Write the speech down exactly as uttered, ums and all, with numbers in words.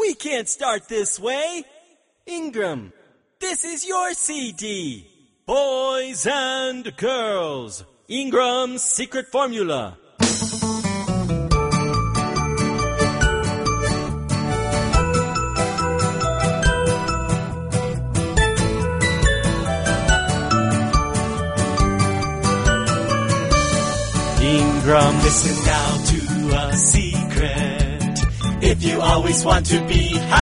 We can't start this way. Ingram, this is your C D. Boys and girls, Ingram's secret formula. Ingram, listen now to a secret. If you always want to be happy,